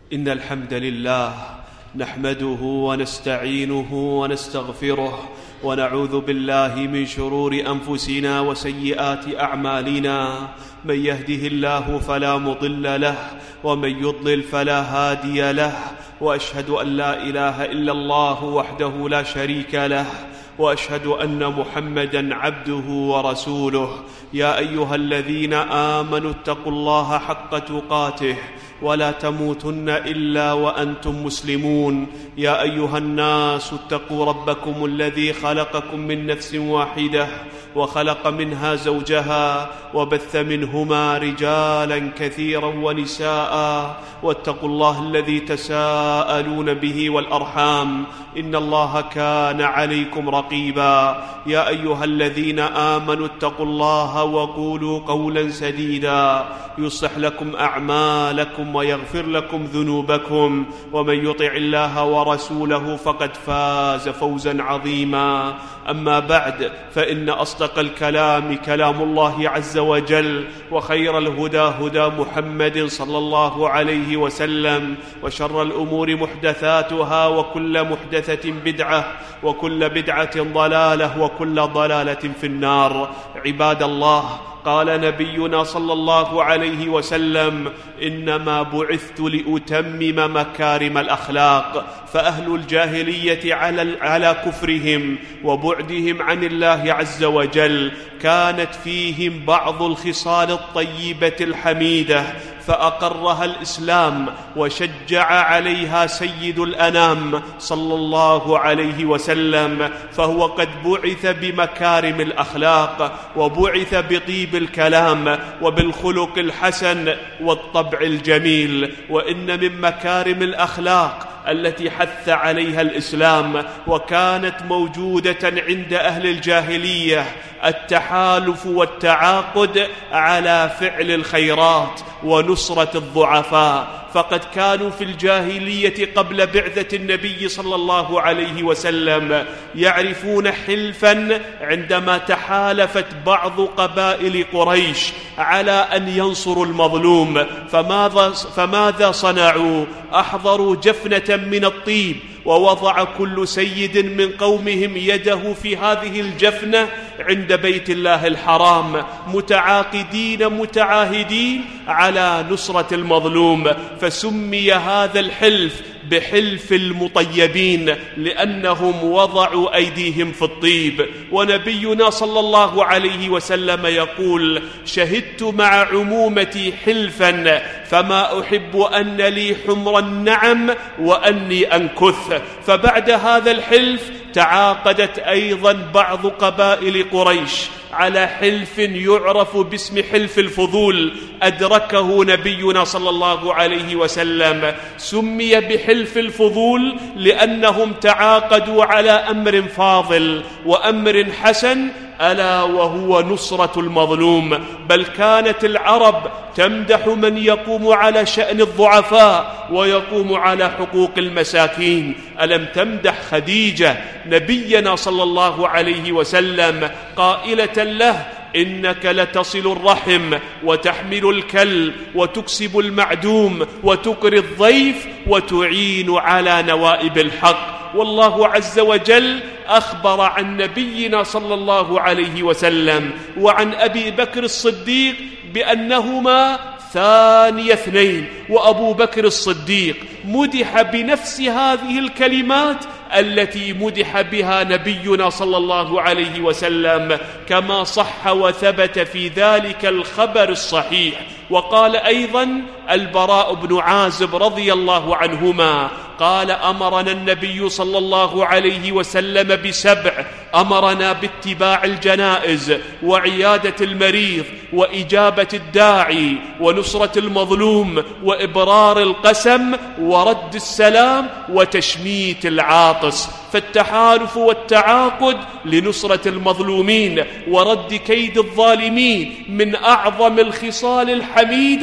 إن الحمد لله نحمده ونستعينه ونستغفره ونعوذ بالله من شرور أنفسنا وسيئات أعمالنا. من يهده الله فلا مضل له ومن يضلل فلا هادي له، وأشهد أن لا إله إلا الله وحده لا شريك له، وأشهد أن محمدًا عبده ورسوله. يا أيها الذين آمنوا اتقوا الله حق تقاته ولا تموتن إلا وأنتم مسلمون. يا أيها الناس اتقوا ربكم الذي خلقكم من نفس واحدة وخلق منها زوجها وبث منهما رجالا كثيرا ونساء، واتقوا الله الذي تساءلون به والأرحام إن الله كان عليكم رقيبا. يا أيها الذين آمنوا اتقوا الله وقولوا قولا سديدا يصلح لكم أعمالكم ويغفر لكم ذنوبكم، ومن يطع الله ورسوله فقد فاز فوزا عظيما. أما بعد، فإن أصدق الكلام كلام الله عز وجل، وخير الهدى هدى محمد صلى الله عليه وسلم، وشر الأمور محدثاتها، وكل محدثة بدعة، وكل بدعة ضلالة، وكل ضلالة في النار. عباد الله، قال نبينا صلى الله عليه وسلم: إنما بعثت لأتمم مكارم الأخلاق. فأهل الجاهلية على كفرهم وبعدهم عن الله عز وجل كانت فيهم بعض الخصال الطيبة الحميدة، فأقرها الإسلام وشجع عليها سيد الأنام صلى الله عليه وسلم، فهو قد بعث بمكارم الأخلاق، وبعث بطيب الكلام وبالخلق الحسن والطبع الجميل. وإن من مكارم الأخلاق التي حث عليها الإسلام وكانت موجودة عند أهل الجاهلية التحالف والتعاقد على فعل الخيرات ونصرة الضعفاء. فقد كانوا في الجاهلية قبل بعثة النبي صلى الله عليه وسلم يعرفون حلفا عندما تحالفت بعض قبائل قريش على أن ينصروا المظلوم، فماذا صنعوا؟ أحضروا جفنة من الطيب، ووضع كل سيد من قومهم يده في هذه الجفنة عند بيت الله الحرام، متعاقدين متعاهدين على نصرة المظلوم. فسمي هذا الحلف بحلف المطيبين، لأنهم وضعوا أيديهم في الطيب. ونبينا صلى الله عليه وسلم يقول: شهدت مع عمومتي حلفا فما أحب أن لي حمر النعم وأني أنكث. فبعد هذا الحلف تعاقدت أيضا بعض قبائل قريش على حلف يعرف باسم حلف الفضول، أدركه نبينا صلى الله عليه وسلم. سمي بحلف الفضول لأنهم تعاقدوا على أمر فاضل وأمر حسن، ألا وهو نصرة المظلوم. بل كانت العرب تمدح من يقوم على شأن الضعفاء ويقوم على حقوق المساكين. ألم تمدح خديجة نبينا صلى الله عليه وسلم قائلة له: إنك لتصل الرحم وتحمل الكل وتكسب المعدوم وتقري الضيف وتعين على نوائب الحق. والله عز وجل أخبر عن نبينا صلى الله عليه وسلم وعن أبي بكر الصديق بأنهما ثاني اثنين، وأبو بكر الصديق مدح بنفس هذه الكلمات التي مدح بها نبينا صلى الله عليه وسلم، كما صح وثبت في ذلك الخبر الصحيح. وقال أيضا البراء بن عازب رضي الله عنهما قال: أمرنا النبي صلى الله عليه وسلم ب7: أمرنا باتباع الجنائز وعيادة المريض وإجابة الداعي ونصرة المظلوم وإبرار القسم ورد السلام وتشميت العاطس. فالتحالف والتعاقد لنصرة المظلومين ورد كيد الظالمين من أعظم الخصال الحميدة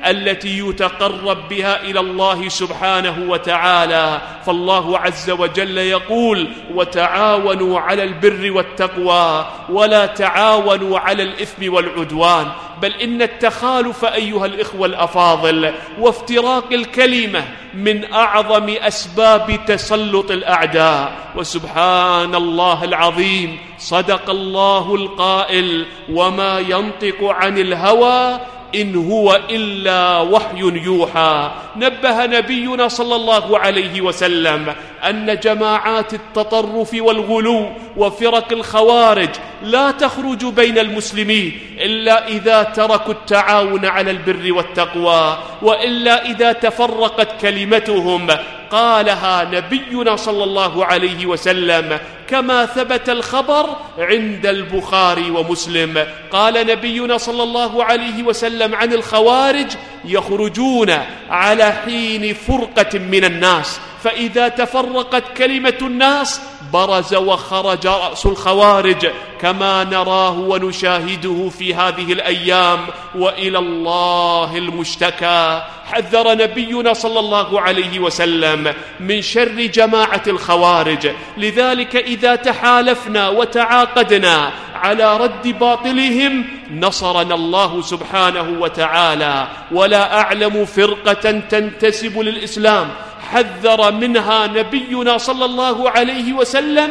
التي يتقرب بها إلى الله سبحانه وتعالى. فالله عز وجل يقول: وتعاونوا على البر والتقوى ولا تعاونوا على الإثم والعدوان. بل إن التخالف أيها الإخوة الأفاضل وافتراق الكلمة من أعظم أسباب تسلط الأعداء. وسبحان الله العظيم، صدق الله القائل: وما ينطق عن الهوى إن هو إلا وحي يوحى. نبه نبينا صلى الله عليه وسلم أن جماعات التطرف والغلو وفرق الخوارج لا تخرج بين المسلمين إلا إذا تركوا التعاون على البر والتقوى، وإلا إذا تفرقت كلمتهم. قالها نبينا صلى الله عليه وسلم كما ثبت الخبر عند البخاري ومسلم. قال نبينا صلى الله عليه وسلم عن الخوارج: يخرجون على حين فرقة من الناس، فإذا تفرقت كلمة الناس برز وخرج رأس الخوارج كما نراه ونشاهده في هذه الأيام، وإلى الله المشتكى. حذر نبينا صلى الله عليه وسلم من شر جماعة الخوارج. لذلك إذا تحالفنا وتعاقدنا على رد باطلهم نصرنا الله سبحانه وتعالى. ولا أعلم فرقة تنتسب للإسلام حذر منها نبينا صلى الله عليه وسلم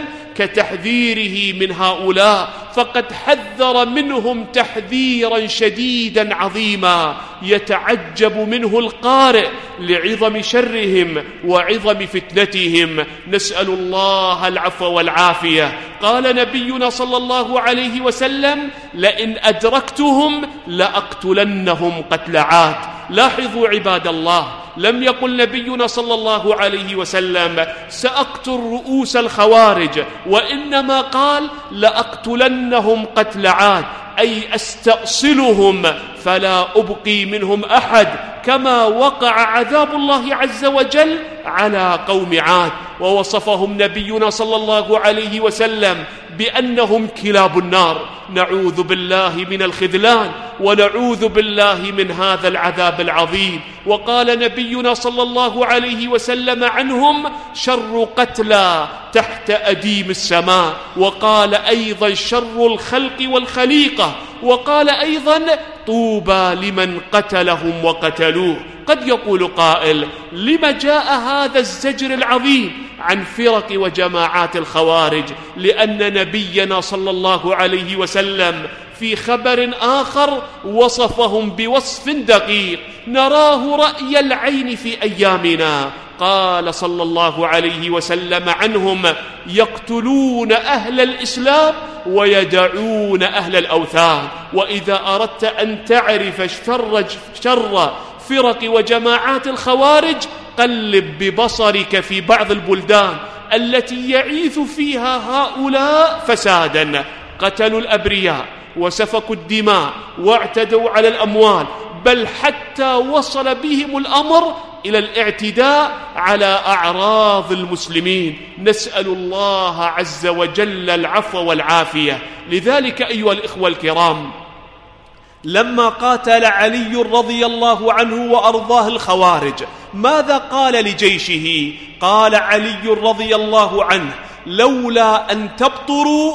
كتحذيره من هؤلاء، فقد حذر منهم تحذيرا شديدا عظيما يتعجب منه القارئ لعظم شرهم وعظم فتنتهم. نسأل الله العفو والعافية. قال نبينا صلى الله عليه وسلم: لئن أدركتهم لأقتلنهم قتل عاد. لاحظوا عباد الله، لم يقل نبينا صلى الله عليه وسلم سأقتل رؤوس الخوارج، وإنما قال لأقتلنهم قتل عاد، أي أستأصلهم فلا أبقي منهم أحد، كما وقع عذاب الله عز وجل على قوم عاد. ووصفهم نبينا صلى الله عليه وسلم بأنهم كلاب النار. نعوذ بالله من الخذلان ونعوذ بالله من هذا العذاب العظيم. وقال نبينا صلى الله عليه وسلم عنهم: شر قتلى تحت أديم السماء. وقال أيضا: شر الخلق والخليقة. وقال أيضا: طوبى لمن قتلهم وقتلوه. قد يقول قائل: لما جاء هذا الزجر العظيم عن فرق وجماعات الخوارج؟ لأن نبينا صلى الله عليه وسلم في خبر آخر وصفهم بوصف دقيق نراه رأي العين في أيامنا. قال صلى الله عليه وسلم عنهم: يقتلون أهل الإسلام ويدعون أهل الأوثان. وإذا أردت أن تعرف شر فرق وجماعات الخوارج قلب ببصرك في بعض البلدان التي يعيث فيها هؤلاء فسادا. قتلوا الأبرياء وسفكوا الدماء واعتدوا على الأموال، بل حتى وصل بهم الأمر إلى الاعتداء على أعراض المسلمين. نسأل الله عز وجل العفو والعافية. لذلك أيها الإخوة الكرام، لما قاتل علي رضي الله عنه وأرضاه الخوارج ماذا قال لجيشه؟ قال علي رضي الله عنه: لولا أن تبطروا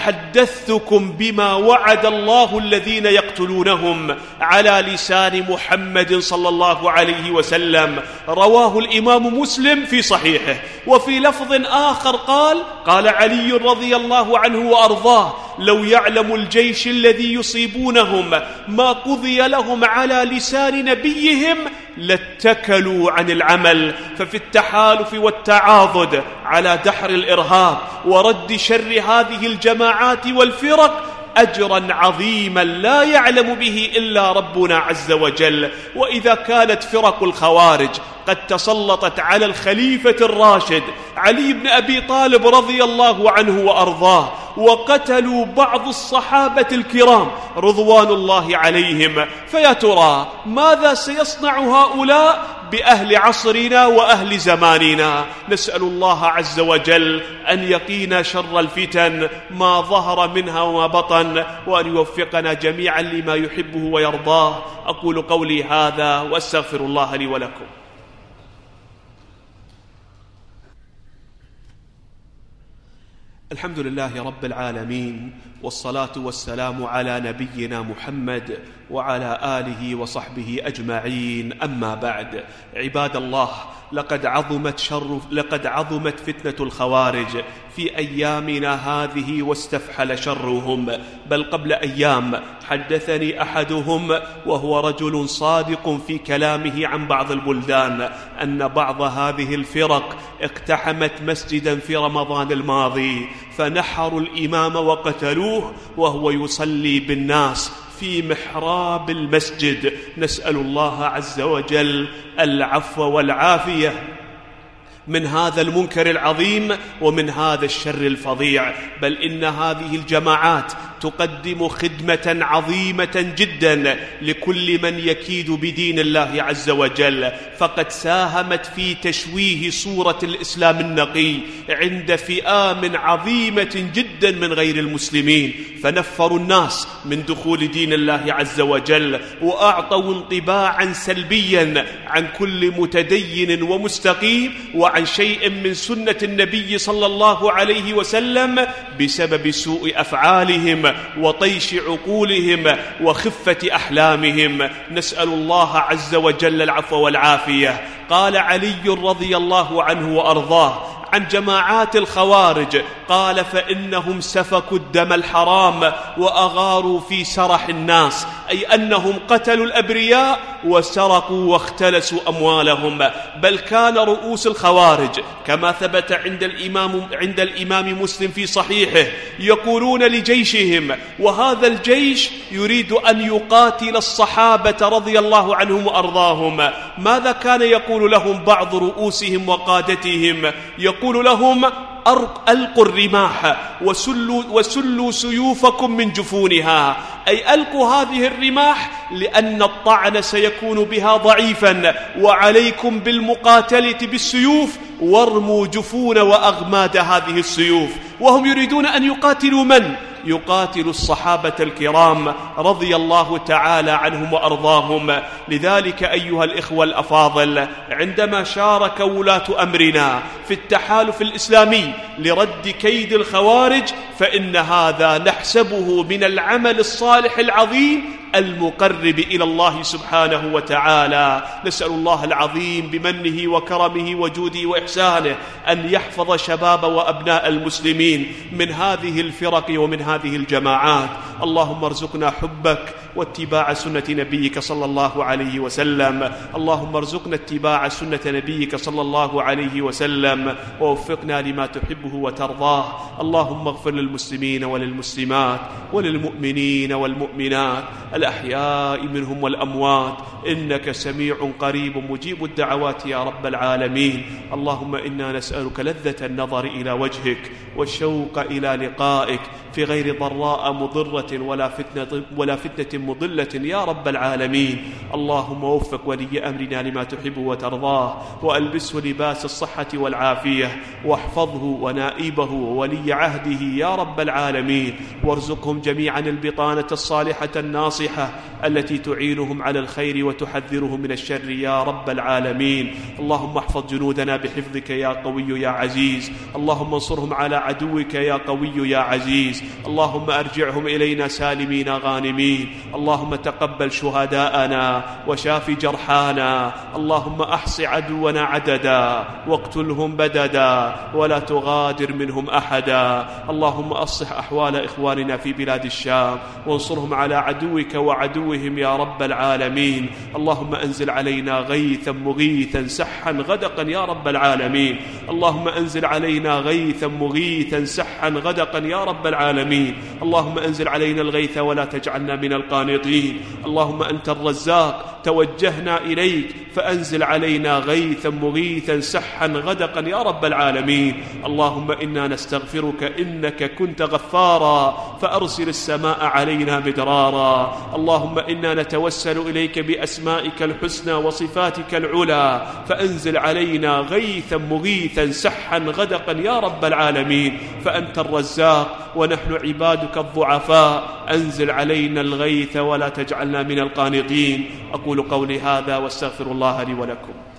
لحدثتكم بما وعد الله الذين يقتلونهم على لسان محمد صلى الله عليه وسلم. رواه الإمام مسلم في صحيحه. وفي لفظ آخر قال علي رضي الله عنه وأرضاه: لو يعلم الجيش الذي يصيبونهم ما قضي لهم على لسان نبيهم لاتكلوا عن العمل. ففي التحالف والتعاضد على دحر الإرهاب ورد شر هذه الجماعات والفرق أجرا عظيما لا يعلم به إلا ربنا عز وجل. وإذا كانت فرق الخوارج قد تسلطت على الخليفة الراشد علي بن أبي طالب رضي الله عنه وأرضاه وقتلوا بعض الصحابة الكرام رضوان الله عليهم، فيا ترى ماذا سيصنع هؤلاء بأهل عصرنا وأهل زماننا. نسأل الله عز وجل أن يقينا شر الفتن ما ظهر منها وما بطن، وأن يوفقنا جميعا لما يحبه ويرضاه. أقول قولي هذا وأستغفر الله لي ولكم. الحمد لله رب العالمين، والصلاة والسلام على نبينا محمد وعلى آله وصحبه أجمعين. أما بعد، عباد الله، لقد عظمت فتنة الخوارج في أيامنا هذه واستفحل شرهم. بل قبل أيام حدثني أحدهم وهو رجل صادق في كلامه عن بعض البلدان أن بعض هذه الفرق اقتحمت مسجدا في رمضان الماضي، فنحروا الإمام وقتلوه وهو يصلي بالناس في محراب المسجد. نسأل الله عز وجل العفو والعافية من هذا المنكر العظيم ومن هذا الشر الفظيع. بل إن هذه الجماعات تقدم خدمة عظيمة جدا لكل من يكيد بدين الله عز وجل، فقد ساهمت في تشويه صورة الإسلام النقي عند فئام عظيمة جدا من غير المسلمين، فنفروا الناس من دخول دين الله عز وجل، وأعطوا انطباعا سلبيا عن كل متدين ومستقيم وعن شيء من سنة النبي صلى الله عليه وسلم بسبب سوء أفعالهم وطيش عقولهم وخفة أحلامهم. نسأل الله عز وجل العفو والعافية. قال علي رضي الله عنه وأرضاه عن جماعات الخوارج، قال: فإنهم سفكوا الدم الحرام وأغاروا في سرح الناس، أي أنهم قتلوا الأبرياء وسرقوا واختلسوا أموالهم. بل كان رؤوس الخوارج كما ثبت عند الإمام مسلم في صحيحه يقولون لجيشهم، وهذا الجيش يريد أن يقاتل الصحابة رضي الله عنهم وأرضاهم، ماذا كان يقول لهم بعض رؤوسهم وقادتهم؟ يقول لهم: ألقوا الرماح وسلوا سيوفكم من جفونها، أي ألقوا هذه الرماح لأن الطعن سيكون بها ضعيفا، وعليكم بالمقاتلة بالسيوف، وارموا جفون وأغماد هذه السيوف. وهم يريدون أن يقاتلوا من؟ يقاتل الصحابة الكرام رضي الله تعالى عنهم وأرضاهم. لذلك أيها الإخوة الأفاضل، عندما شارك ولاة أمرنا في التحالف الإسلامي لرد كيد الخوارج، فإن هذا نحسبه من العمل الصالح العظيم المقرب إلى الله سبحانه وتعالى. نسأل الله العظيم بمنه وكرمه وجوده وإحسانه أن يحفظ شباب وأبناء المسلمين من هذه الفرق ومن هذه الجماعات. اللهم ارزقنا حبك واتباع سنة نبيك صلى الله عليه وسلم. اللهم ارزقنا اتباع سنة نبيك صلى الله عليه وسلم، ووفقنا لما تحبه وترضاه. اللهم اغفر للمسلمين وللمسلمات وللمؤمنين والمؤمنات الأحياء منهم والأموات، إنك سميع قريب مجيب الدعوات يا رب العالمين. اللهم إنا نسألك لذة النظر إلى وجهك والشوق إلى لقائك في غير ضراء مضرة ولا فتنة مضلة يا رب العالمين. اللهم وفق ولي أمرنا لما تحب وترضاه، وألبسه لباس الصحة والعافية، واحفظه ونائبه وولي عهده يا رب العالمين، وارزقهم جميعا البطانة الصالحة الناصحة التي تعينهم على الخير وتحذرهم من الشر يا رب العالمين. اللهم احفظ جنودنا بحفظك يا قوي يا عزيز. اللهم انصرهم على عدوك يا قوي يا عزيز. اللهم أرجعهم إلينا سالمين غانمين. اللهم تقبل شهداءنا وشاف جرحانا. اللهم أحص عدونا عددا واقتلهم بددا ولا تغادر منهم أحدا. اللهم أصلح أحوال إخواننا في بلاد الشام، وانصرهم على عدوك وعدوهم يا رب العالمين. اللهم أنزل علينا غيثا مغيثا سحا غدقا يا رب العالمين. اللهم أنزل علينا غيثا مغيثا سحا غدقا يا رب العالمين. اللهم أنزل علينا الغيث ولا تجعلنا من القانطين. اللهم أنت الرزاق توجهنا إليك فأنزل علينا غيثا مغيثا سحا غدقا يا رب العالمين. اللهم إنا نستغفرك إنك كنت غفارا فأرسل السماء علينا مدرارا. اللهم إنا نتوسل إليك بأسمائك الحسنى وصفاتك العلى فأنزل علينا غيثا مغيثا سحا غدقا يا رب العالمين، فأنت الرزاق ونحن عبادك الضعفاء، أنزل علينا الغيث ولا تجعلنا من القانطين. أقول قولي هذا واستغفر الله لي ولكم.